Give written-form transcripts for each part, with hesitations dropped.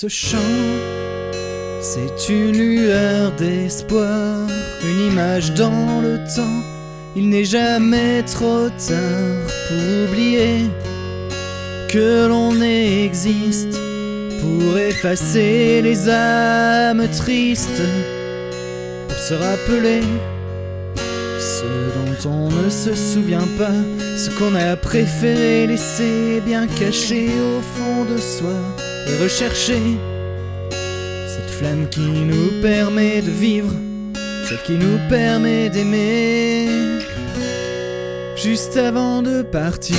Ce chant, c'est une lueur d'espoir, une image dans le temps. Il n'est jamais trop tard pour oublier que l'on existe, pour effacer les âmes tristes, pour se rappeler ce dont on ne se souvient pas, ce qu'on a préféré laisser bien caché au fond de soi, et rechercher cette flamme qui nous permet de vivre, celle qui nous permet d'aimer, juste avant de partir.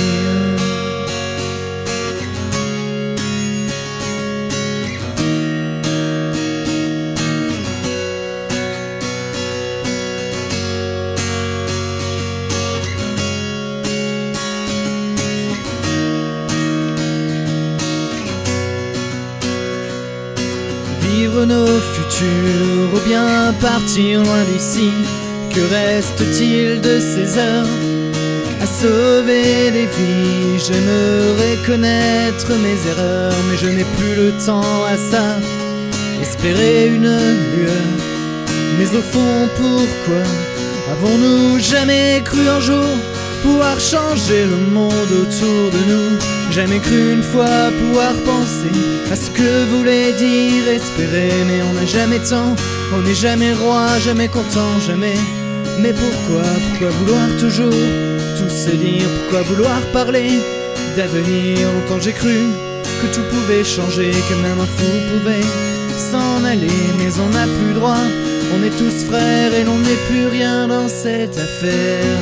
Vivre nos futurs ou bien partir loin d'ici. Que reste-t-il de ces heures à sauver des vies? J'aimerais connaître mes erreurs, mais je n'ai plus le temps à ça. Espérer une lueur, mais au fond pourquoi avons-nous jamais cru un jour pouvoir changer le monde autour de nous? Jamais cru une fois pouvoir penser à ce que voulait dire espérer. Mais on n'a jamais tant, on n'est jamais roi, jamais content, jamais. Mais pourquoi vouloir toujours tout se dire? Pourquoi vouloir parler d'avenir? Longtemps j'ai cru que tout pouvait changer, que même un fou pouvait s'en aller. Mais on n'a plus droit, on est tous frères et l'on n'est plus rien dans cette affaire.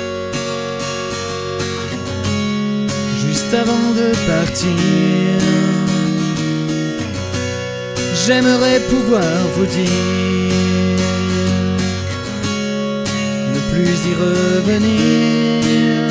Juste avant de partir, j'aimerais pouvoir vous dire ne plus y revenir.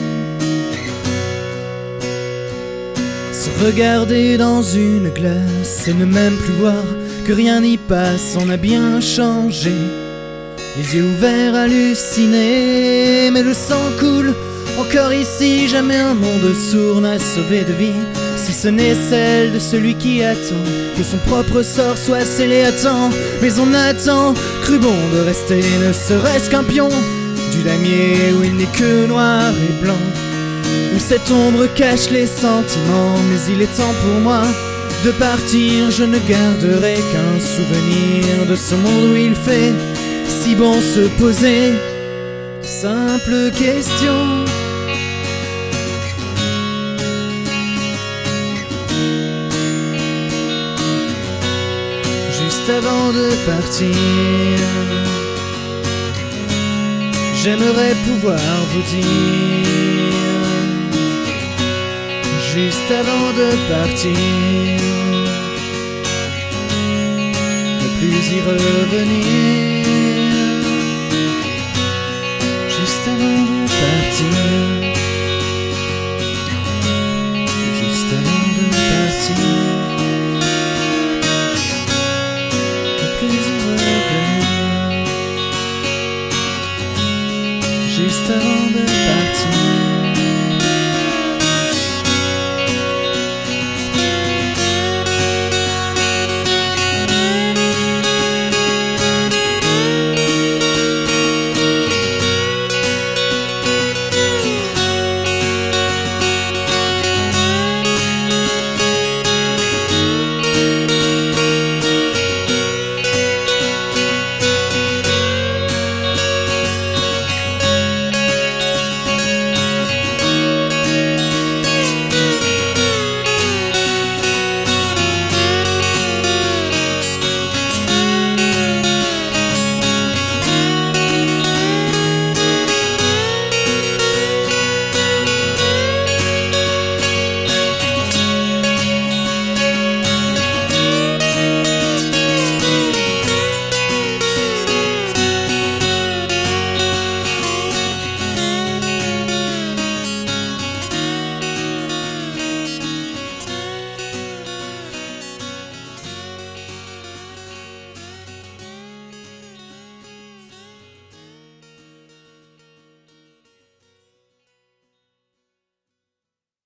Se regarder dans une glace et ne même plus voir que rien n'y passe, on a bien changé. Les yeux ouverts, hallucinés, mais le sang coule encore ici. Jamais un monde sourd n'a sauvé de vie, si ce n'est celle de celui qui attend que son propre sort soit scellé à temps. Mais on a tant cru bon de rester ne serait-ce qu'un pion du damier où il n'est que noir et blanc, où cette ombre cache les sentiments. Mais il est temps pour moi de partir, je ne garderai qu'un souvenir de ce monde où il fait si bon se poser simple question. Juste avant de partir, j'aimerais pouvoir vous dire, juste avant de partir, ne plus y revenir.